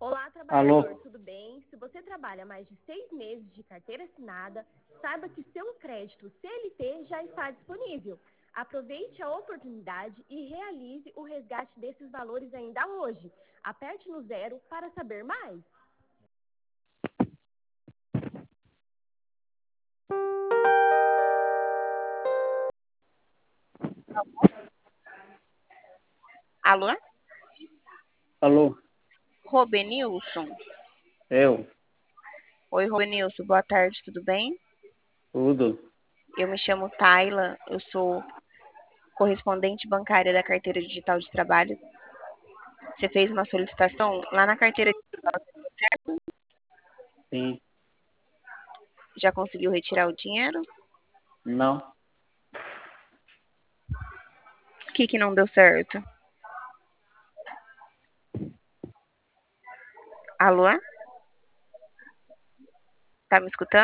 Olá, Alô? trabalhador, tudo bem? Se você trabalha mais de 6 meses de carteira assinada, saiba que seu crédito CLT já está disponível. Aproveite a oportunidade e realize o resgate desses valores ainda hoje. Aperte no 0 para saber mais. Alô? Alô? Robenilson? Eu? Oi, Robenilson, boa tarde, tudo bem? Tudo? Eu me chamo Tayla, eu sou correspondente bancária da carteira digital de trabalho. Você fez uma solicitação lá na carteira digital, certo? Sim. Já conseguiu retirar o dinheiro? Não? O que não deu certo? Alô? Tá me escutando?